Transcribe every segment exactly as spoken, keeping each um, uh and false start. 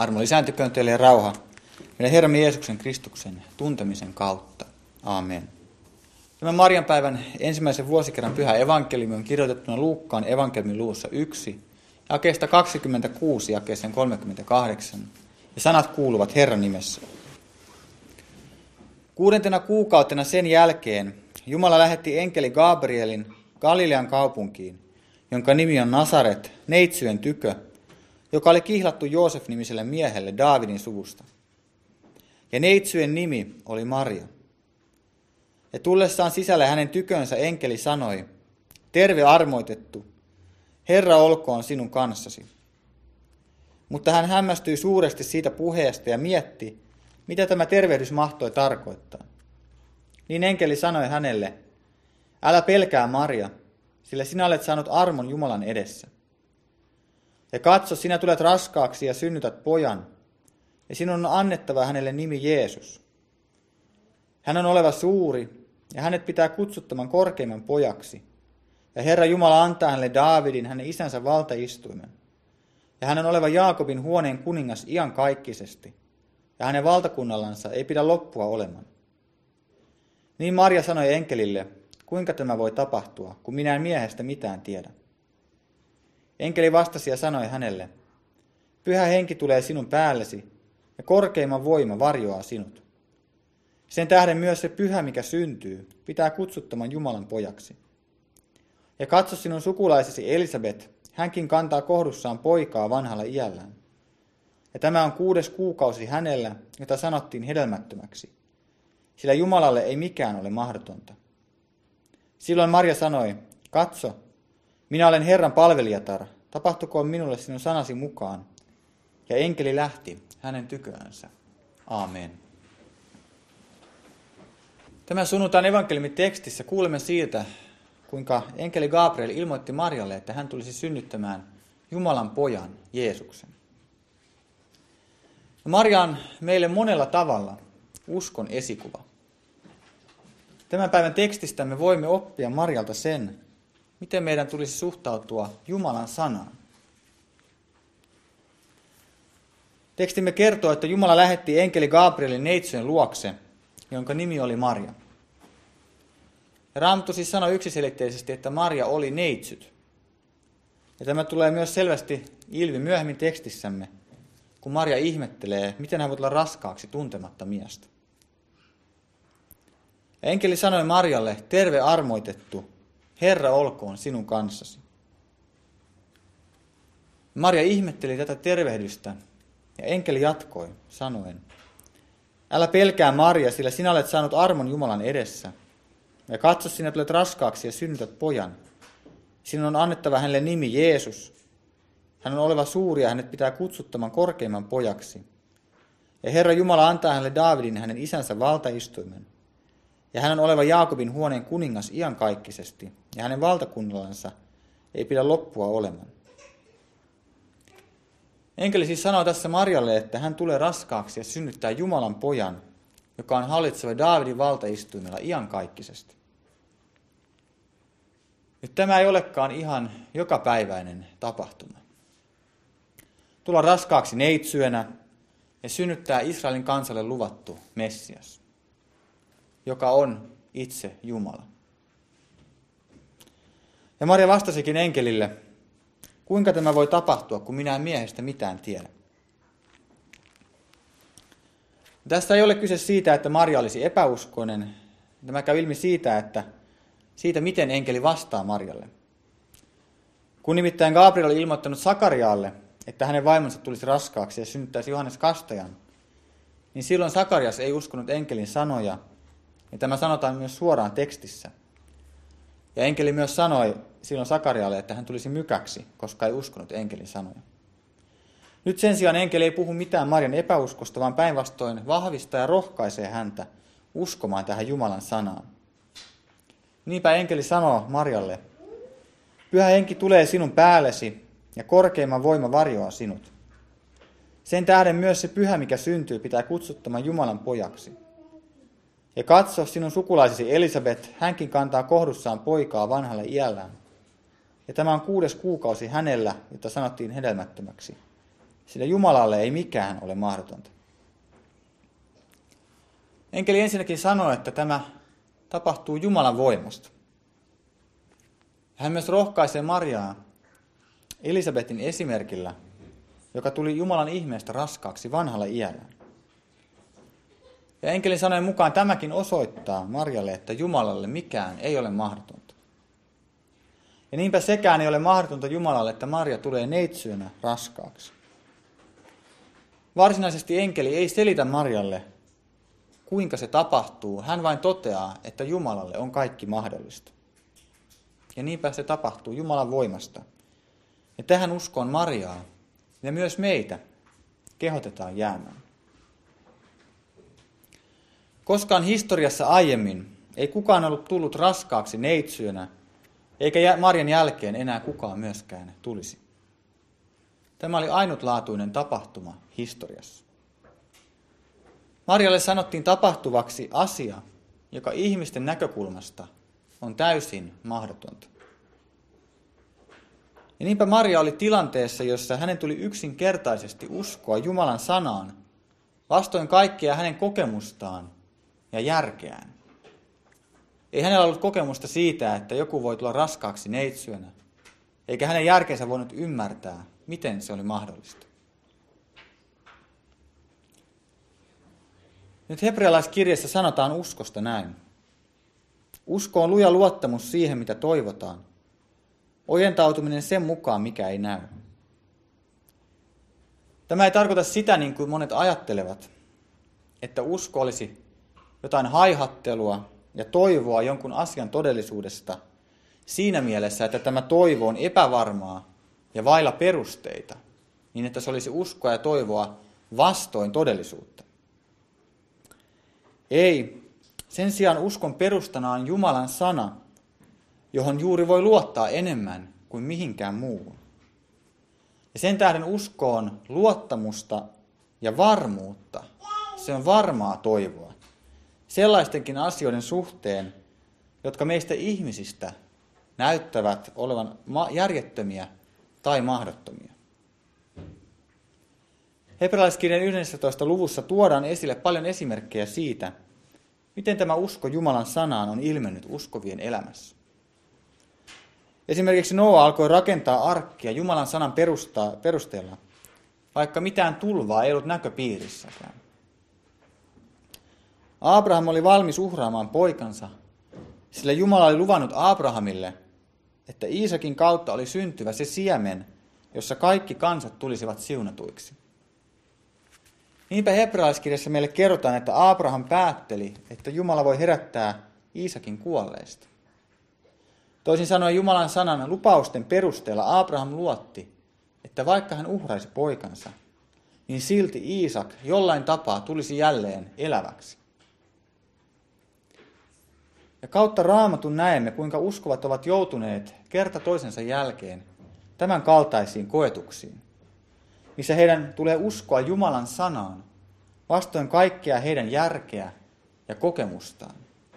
Armo lisääntyköön teille ja rauha meidän Herramme Jeesuksen Kristuksen tuntemisen kautta. Aamen. Tämän Marian päivän ensimmäisen vuosikerran pyhä evankeliumi on kirjoitettuna Luukkaan evankeliumin luvussa yksi, jakeesta kaksikymmentäkuusi jakeeseen kolmekymmentäkahdeksan, ja sanat kuuluvat Herran nimessä. Kuudentena kuukautena sen jälkeen Jumala lähetti enkeli Gabrielin Galilean kaupunkiin, jonka nimi on Nasaret, neitsyjen tykö, joka oli kihlattu Joosef-nimiselle miehelle Daavidin suvusta. Ja neitsyjen nimi oli Maria. Ja tullessaan sisälle hänen tykönsä enkeli sanoi, terve armoitettu, Herra olkoon sinun kanssasi. Mutta hän hämmästyi suuresti siitä puheesta ja mietti, mitä tämä tervehdys mahtoi tarkoittaa. Niin enkeli sanoi hänelle, älä pelkää Maria, sillä sinä olet saanut armon Jumalan edessä. Ja katso, sinä tulet raskaaksi ja synnytät pojan, ja sinun on annettava hänelle nimi Jeesus. Hän on oleva suuri, ja hänet pitää kutsuttaman korkeimman pojaksi. Ja Herra Jumala antaa hänelle Daavidin, hänen isänsä valtaistuimen. Ja hän on oleva Jaakobin huoneen kuningas iankaikkisesti, ja hänen valtakunnallansa ei pidä loppua olemaan. Niin Maria sanoi enkelille, kuinka tämä voi tapahtua, kun minä en miehestä mitään tiedä. Enkeli vastasi ja sanoi hänelle, Pyhä Henki tulee sinun päällesi, ja korkeimman voima varjoaa sinut. Sen tähden myös se pyhä, mikä syntyy, pitää kutsuttaman Jumalan pojaksi. Ja katso sinun sukulaisesi Elisabet, hänkin kantaa kohdussaan poikaa vanhalla iällään. Ja tämä on kuudes kuukausi hänellä, jota sanottiin hedelmättömäksi, sillä Jumalalle ei mikään ole mahdotonta. Silloin Maria sanoi, katso, minä olen Herran palvelijatar, tapahtukoon minulle sinun sanasi mukaan. Ja enkeli lähti hänen tyköönsä. Aamen. Tämän sunnuntain evankeliumin tekstissä kuulemme siitä, kuinka enkeli Gabriel ilmoitti Marialle, että hän tulisi synnyttämään Jumalan pojan Jeesuksen. Maria on meille monella tavalla uskon esikuva. Tämän päivän tekstistä me voimme oppia Marialta sen, miten meidän tulisi suhtautua Jumalan sanaan. Tekstimme kertoo, että Jumala lähetti enkeli Gabrielin neitsyjen luokse, jonka nimi oli Maria. Ja Raamattu siis sanoi yksiselitteisesti, että Maria oli neitsyt. Ja tämä tulee myös selvästi ilmi myöhemmin tekstissämme, kun Maria ihmettelee, miten hän voi tulla raskaaksi tuntematta miestä. Ja enkeli sanoi Marialle, terve armoitettu, Herra olkoon sinun kanssasi. Maria ihmetteli tätä tervehdystä, ja enkeli jatkoi sanoen, älä pelkää Maria, sillä sinä olet saanut armon Jumalan edessä. Ja katso, sinä tulet raskaaksi ja synnytät pojan. Sinun on annettava hänelle nimi Jeesus. Hän on oleva suuri ja hänet pitää kutsuttaman korkeimman pojaksi. Ja Herra Jumala antaa hänelle Daavidin hänen isänsä valtaistuimen. Ja hän on oleva Jaakobin huoneen kuningas iankaikkisesti, ja hänen valtakunnallansa ei pidä loppua olemaan. Enkeli siis sanoo tässä Marjalle, että hän tulee raskaaksi ja synnyttää Jumalan pojan, joka on hallitseva Daavidin valtaistuimella iankaikkisesti. Nyt tämä ei olekaan ihan jokapäiväinen tapahtuma. Tulla raskaaksi neitsyönä ja synnyttää Israelin kansalle luvattu Messias, joka on itse Jumala. Ja Maria vastasikin enkelille, kuinka tämä voi tapahtua, kun minä en miehestä mitään tiedä. Tässä ei ole kyse siitä, että Maria olisi epäuskoinen. Tämä käy ilmi siitä, että siitä, miten enkeli vastaa Marialle. Kun nimittäin Gabriel oli ilmoittanut Sakariaalle, että hänen vaimonsa tulisi raskaaksi ja synnyttäisi Johannes Kastajan, niin silloin Sakarias ei uskonut enkelin sanoja, ja tämä sanotaan myös suoraan tekstissä. Ja enkeli myös sanoi silloin Sakarialle, että hän tulisi mykäksi, koska ei uskonut enkelin sanoja. Nyt sen sijaan enkeli ei puhu mitään Marian epäuskosta, vaan päinvastoin vahvistaa ja rohkaisee häntä uskomaan tähän Jumalan sanaan. Niinpä enkeli sanoo Marialle, Pyhä Henki tulee sinun päällesi ja korkeimman voima varjoaa sinut. Sen tähden myös se pyhä, mikä syntyy, pitää kutsuttaman Jumalan pojaksi. Ja katso, sinun sukulaisesi Elisabet, hänkin kantaa kohdussaan poikaa vanhalla iällään. Ja tämä on kuudes kuukausi hänellä, jota sanottiin hedelmättömäksi, sillä Jumalalle ei mikään ole mahdotonta. Enkeli ensinnäkin sanoo, että tämä tapahtuu Jumalan voimasta. Hän myös rohkaisee Mariaa Elisabetin esimerkillä, joka tuli Jumalan ihmeestä raskaaksi vanhalla iällä. Ja enkelin sanojen mukaan tämäkin osoittaa Marjalle, että Jumalalle mikään ei ole mahdotonta. Ja niinpä sekään ei ole mahdotonta Jumalalle, että Marja tulee neitsyönä raskaaksi. Varsinaisesti enkeli ei selitä Marjalle, kuinka se tapahtuu. Hän vain toteaa, että Jumalalle on kaikki mahdollista. Ja niinpä se tapahtuu Jumalan voimasta. Ja tähän uskoon Mariaa ja myös meitä kehotetaan jäämään. Koskaan historiassa aiemmin ei kukaan ollut tullut raskaaksi neitsyönä, eikä Marjan jälkeen enää kukaan myöskään tulisi. Tämä oli ainutlaatuinen tapahtuma historiassa. Marjalle sanottiin tapahtuvaksi asia, joka ihmisten näkökulmasta on täysin mahdotonta. Ja niinpä Maria oli tilanteessa, jossa hänen tuli yksinkertaisesti uskoa Jumalan sanaan, vastoin kaikkea hänen kokemustaan ja järkeään. Ei hänellä ollut kokemusta siitä, että joku voi tulla raskaaksi neitsyönä, eikä hänen järkeensä voinut ymmärtää, miten se oli mahdollista. Nyt hebrealaiskirjassa sanotaan uskosta näin. Usko on luja luottamus siihen, mitä toivotaan. Ojentautuminen sen mukaan, mikä ei näy. Tämä ei tarkoita sitä, niin kuin monet ajattelevat, että usko olisi jotain haihattelua ja toivoa jonkun asian todellisuudesta siinä mielessä, että tämä toivo on epävarmaa ja vailla perusteita, niin että se olisi uskoa ja toivoa vastoin todellisuutta. Ei, sen sijaan uskon perustana on Jumalan sana, johon juuri voi luottaa enemmän kuin mihinkään muuhun. Ja sen tähden usko on luottamusta ja varmuutta. Se on varmaa toivoa. Sellaistenkin asioiden suhteen, jotka meistä ihmisistä näyttävät olevan järjettömiä tai mahdottomia. Hebrealaiskirjan yhdentoista luvussa tuodaan esille paljon esimerkkejä siitä, miten tämä usko Jumalan sanaan on ilmennyt uskovien elämässä. Esimerkiksi Noa alkoi rakentaa arkkia Jumalan sanan perusteella, vaikka mitään tulvaa ei ollut näköpiirissäkään. Abraham oli valmis uhraamaan poikansa, sillä Jumala oli luvannut Abrahamille, että Iisakin kautta oli syntyvä se siemen, jossa kaikki kansat tulisivat siunatuiksi. Niinpä hebrealaiskirjassa meille kerrotaan, että Abraham päätteli, että Jumala voi herättää Iisakin kuolleista. Toisin sanoen Jumalan sanan lupausten perusteella Abraham luotti, että vaikka hän uhraisi poikansa, niin silti Iisak jollain tapaa tulisi jälleen eläväksi. Ja kautta Raamatun näemme, kuinka uskovat ovat joutuneet kerta toisensa jälkeen tämän kaltaisiin koetuksiin, missä heidän tulee uskoa Jumalan sanaan vastoin kaikkea heidän järkeä ja kokemustaan.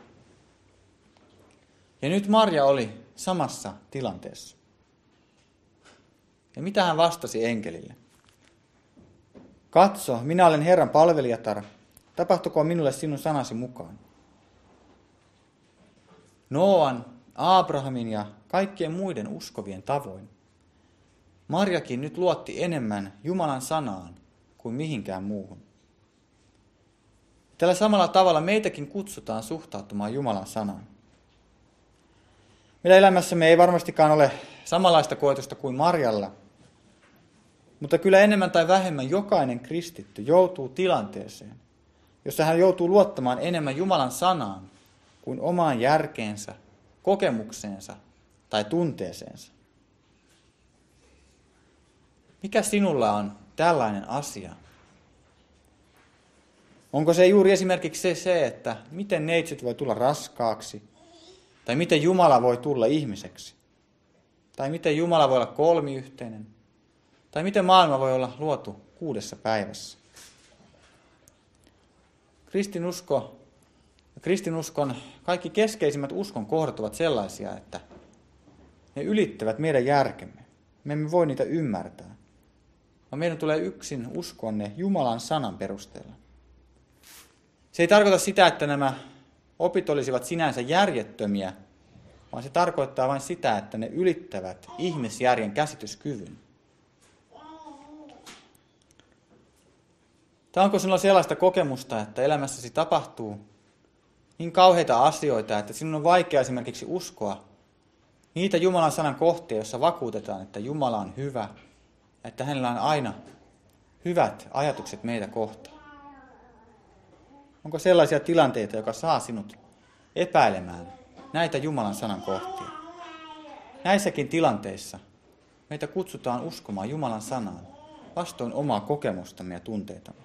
Ja nyt Marja oli samassa tilanteessa. Ja mitä hän vastasi enkelille? Katso, minä olen Herran palvelijatar, tapahtukoon minulle sinun sanasi mukaan. Noan, Abrahamin ja kaikkien muiden uskovien tavoin. Marjakin nyt luotti enemmän Jumalan sanaan kuin mihinkään muuhun. Tällä samalla tavalla meitäkin kutsutaan suhtautumaan Jumalan sanaan. Meidän elämässämme ei varmastikaan ole samanlaista koetusta kuin Marjalla, mutta kyllä enemmän tai vähemmän jokainen kristitty joutuu tilanteeseen, jossa hän joutuu luottamaan enemmän Jumalan sanaan kuin omaan järkeensä, kokemukseensa tai tunteeseensa. Mikä sinulla on tällainen asia? Onko se juuri esimerkiksi se, se, että miten neitsyt voi tulla raskaaksi, tai miten Jumala voi tulla ihmiseksi, tai miten Jumala voi olla kolmiyhteinen, tai miten maailma voi olla luotu kuudessa päivässä? Kristinusko ja kristinuskon kaikki keskeisimmät uskon kohdat ovat sellaisia, että ne ylittävät meidän järkemme. Me emme voi niitä ymmärtää. vaan meidän tulee yksin uskoa ne Jumalan sanan perusteella. Se ei tarkoita sitä, että nämä opit olisivat sinänsä järjettömiä, vaan se tarkoittaa vain sitä, että ne ylittävät ihmisjärjen käsityskyvyn. Tai onko sinulla sellaista kokemusta, että elämässäsi tapahtuu niin kauheita asioita, että sinun on vaikea esimerkiksi uskoa niitä Jumalan sanan kohtia, joissa vakuutetaan, että Jumala on hyvä ja että hänellä on aina hyvät ajatukset meitä kohtaan? Onko sellaisia tilanteita, joka saa sinut epäilemään näitä Jumalan sanan kohtia? Näissäkin tilanteissa meitä kutsutaan uskomaan Jumalan sanaan vastoin omaa kokemustamme ja tunteitamme.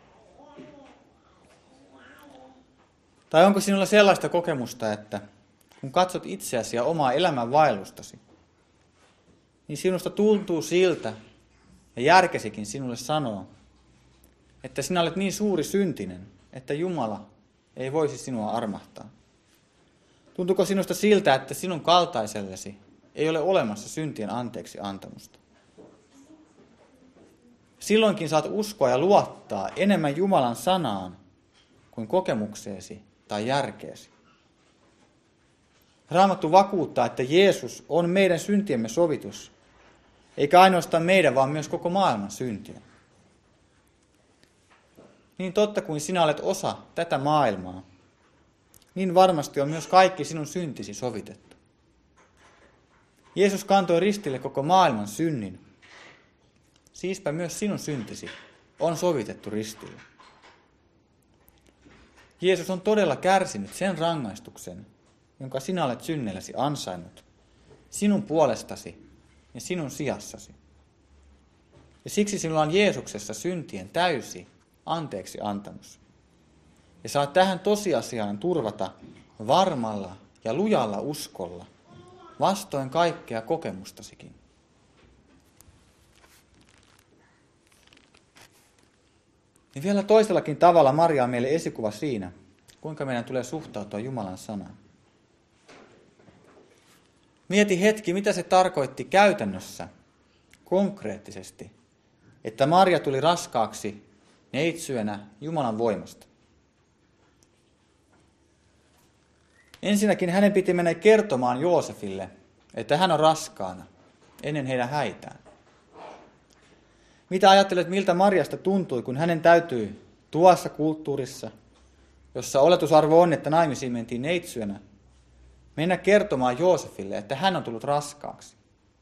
Tai onko sinulla sellaista kokemusta, että kun katsot itseäsi ja omaa elämän vaellustasi, niin sinusta tuntuu siltä, ja järkesikin sinulle sanoo, että sinä olet niin suuri syntinen, että Jumala ei voisi sinua armahtaa? Tuntuuko sinusta siltä, että sinun kaltaisellesi ei ole olemassa syntien anteeksi antamusta? Silloinkin saat uskoa ja luottaa enemmän Jumalan sanaan kuin kokemukseesi tai järkeesi. Raamattu vakuuttaa, että Jeesus on meidän syntiemme sovitus, eikä ainoastaan meidän, vaan myös koko maailman syntiä. Niin totta kuin sinä olet osa tätä maailmaa, niin varmasti on myös kaikki sinun syntisi sovitettu. Jeesus kantoi ristille koko maailman synnin. Siispä myös sinun syntisi on sovitettu ristille. Jeesus on todella kärsinyt sen rangaistuksen, jonka sinä olet synnelläsi ansainnut, sinun puolestasi ja sinun sijassasi. Ja siksi sinulla on Jeesuksessa syntien täysi anteeksi antamus. Ja saat tähän tosiasiaan turvata varmalla ja lujalla uskolla, vastoin kaikkea kokemustasikin. Niin vielä toisellakin tavalla Maria on meille esikuva siinä, kuinka meidän tulee suhtautua Jumalan sanaan. Mieti hetki, mitä se tarkoitti käytännössä, konkreettisesti, että Maria tuli raskaaksi neitsyenä Jumalan voimasta. Ensinnäkin hänen piti mennä kertomaan Joosefille, että hän on raskaana ennen heidän häitään. Mitä ajattelet, miltä Mariasta tuntui, kun hänen täytyy tuossa kulttuurissa, jossa oletusarvo on, että naimisiin mentiin neitsyönä, mennä kertomaan Joosefille, että hän on tullut raskaaksi?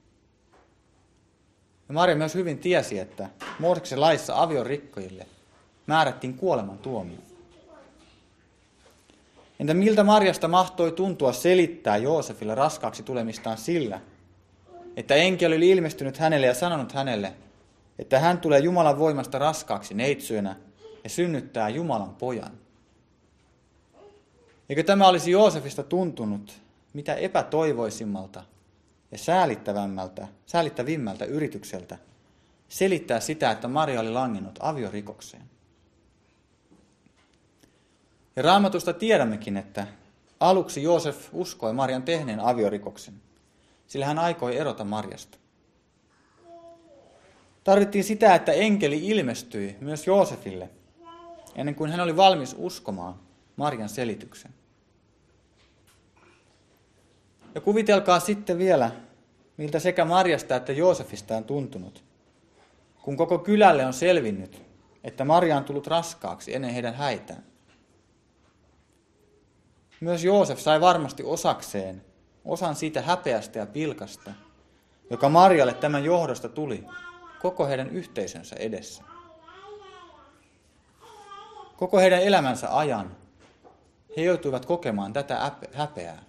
Ja Maria myös hyvin tiesi, että Mooseksen laissa aviorikkojille määrättiin kuoleman tuomio. Entä miltä Mariasta mahtoi tuntua selittää Joosefille raskaaksi tulemistaan sillä, että enkeli oli ilmestynyt hänelle ja sanonut hänelle, että hän tulee Jumalan voimasta raskaaksi neitsyönä ja synnyttää Jumalan pojan? Eikö tämä olisi Joosefista tuntunut mitä epätoivoisimmalta ja säälittävämmältä, säälittävimmältä yritykseltä selittää sitä, että Maria oli langennut aviorikokseen? Ja Raamatusta tiedämmekin, että aluksi Joosef uskoi Marian tehneen aviorikoksen, sillä hän aikoi erota Mariasta. Tarvittiin sitä, että enkeli ilmestyi myös Joosefille, ennen kuin hän oli valmis uskomaan Marian selityksen. Ja kuvitelkaa sitten vielä, miltä sekä Mariasta että Joosefista on tuntunut, kun koko kylälle on selvinnyt, että Maria on tullut raskaaksi ennen heidän häitään. Myös Joosef sai varmasti osakseen osan siitä häpeästä ja pilkasta, joka Marialle tämän johdosta tuli koko heidän yhteisönsä edessä. Koko heidän elämänsä ajan he joutuivat kokemaan tätä häpeää.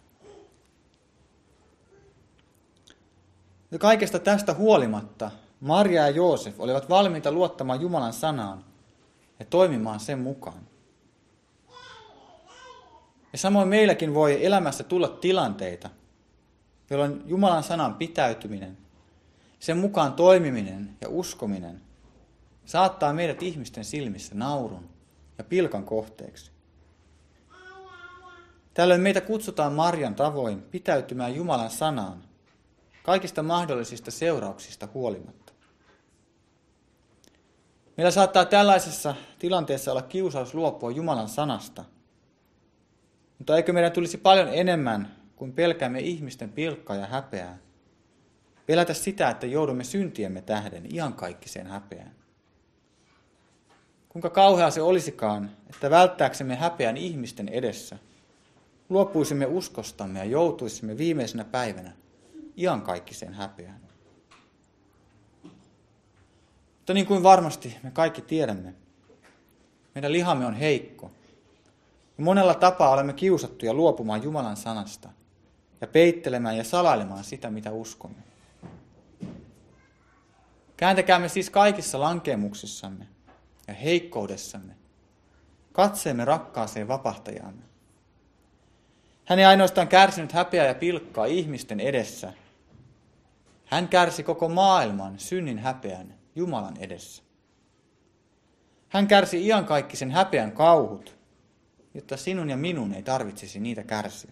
Ja kaikesta tästä huolimatta Maria ja Joosef olivat valmiita luottamaan Jumalan sanaan ja toimimaan sen mukaan. Ja samoin meilläkin voi elämässä tulla tilanteita, jolloin Jumalan sanan pitäytyminen, sen mukaan toimiminen ja uskominen saattaa meidät ihmisten silmissä naurun ja pilkan kohteeksi. Tällöin meitä kutsutaan Marian tavoin pitäytymään Jumalan sanaan – kaikista mahdollisista seurauksista huolimatta. Meillä saattaa tällaisessa tilanteessa olla kiusaus luopua Jumalan sanasta. Mutta eikö meidän tulisi paljon enemmän kuin pelkäämme ihmisten pilkkaa ja häpeää? Pelätä sitä, että joudumme syntiemme tähden iankaikkiseen häpeään. Kuinka kauhea se olisikaan, että välttääksemme häpeän ihmisten edessä, luopuisimme uskostamme ja joutuisimme viimeisenä päivänä iankaikkiseen häpeään. Mutta niin kuin varmasti me kaikki tiedämme, meidän lihamme on heikko. Ja monella tapaa olemme kiusattuja luopumaan Jumalan sanasta ja peittelemään ja salailemaan sitä, mitä uskomme. Kääntäkäämme siis kaikissa lankeemuksissamme ja heikkoudessamme katseemme rakkaaseen vapahtajaamme. Hän ei ainoastaan kärsinyt häpeää ja pilkkaa ihmisten edessä. Hän kärsi koko maailman synnin häpeän Jumalan edessä. Hän kärsi iankaikkisen häpeän kauhut, jotta sinun ja minun ei tarvitsisi niitä kärsiä.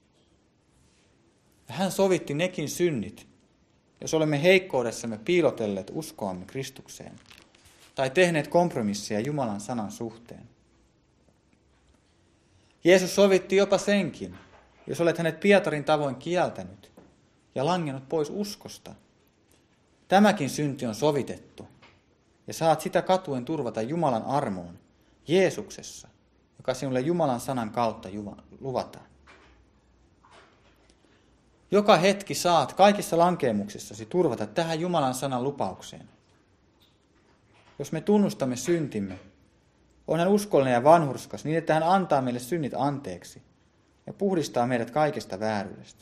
Ja hän sovitti nekin synnit, jos olemme heikkoudessamme piilotelleet uskoamme Kristukseen tai tehneet kompromisseja Jumalan sanan suhteen. Jeesus sovitti jopa senkin, jos olet hänet Pietarin tavoin kieltänyt ja langennut pois uskosta. Tämäkin synti on sovitettu, ja saat sitä katuen turvata Jumalan armoon Jeesuksessa, joka sinulle Jumalan sanan kautta luvataan. Joka hetki saat kaikissa lankeemuksissasi turvata tähän Jumalan sanan lupaukseen. Jos me tunnustamme syntimme, on hän uskollinen ja vanhurskas niin, että hän antaa meille synnit anteeksi ja puhdistaa meidät kaikesta vääryydestä.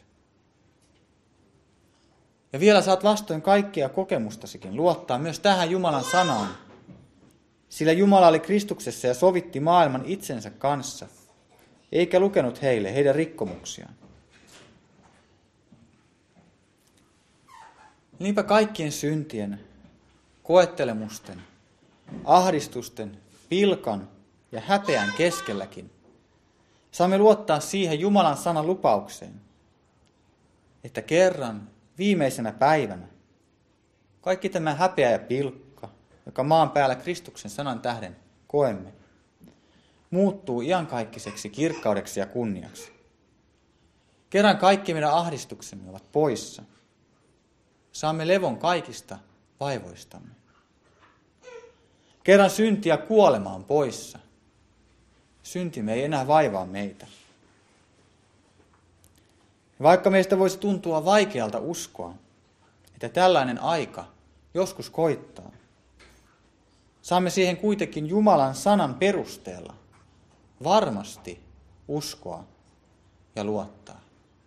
Ja vielä saat vastoin kaikkia kokemustasikin luottaa myös tähän Jumalan sanaan, sillä Jumala oli Kristuksessa ja sovitti maailman itsensä kanssa, eikä lukenut heille heidän rikkomuksiaan. Niinpä kaikkien syntien, koettelemusten, ahdistusten, pilkan ja häpeän keskelläkin saamme luottaa siihen Jumalan sanan lupaukseen, että kerran viimeisenä päivänä kaikki tämä häpeä ja pilkka, joka maan päällä Kristuksen sanan tähden koemme, muuttuu iankaikkiseksi kirkkaudeksi ja kunniaksi. Kerran kaikki meidän ahdistuksemme ovat poissa. Saamme levon kaikista vaivoistamme. Kerran synti ja kuolema on poissa. Syntimme ei enää vaivaa meitä. Vaikka meistä voisi tuntua vaikealta uskoa, että tällainen aika joskus koittaa, saamme siihen kuitenkin Jumalan sanan perusteella varmasti uskoa ja luottaa.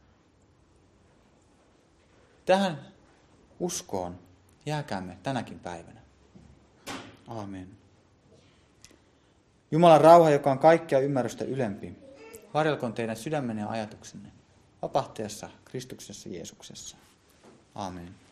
Tähän uskoon jääkäämme tänäkin päivänä. Aamen. Jumalan rauha, joka on kaikkea ymmärrystä ylempi, varjelkoon teidän sydämenne ja ajatuksenne vapahtajassa Kristuksessa Jeesuksessa. Aamen.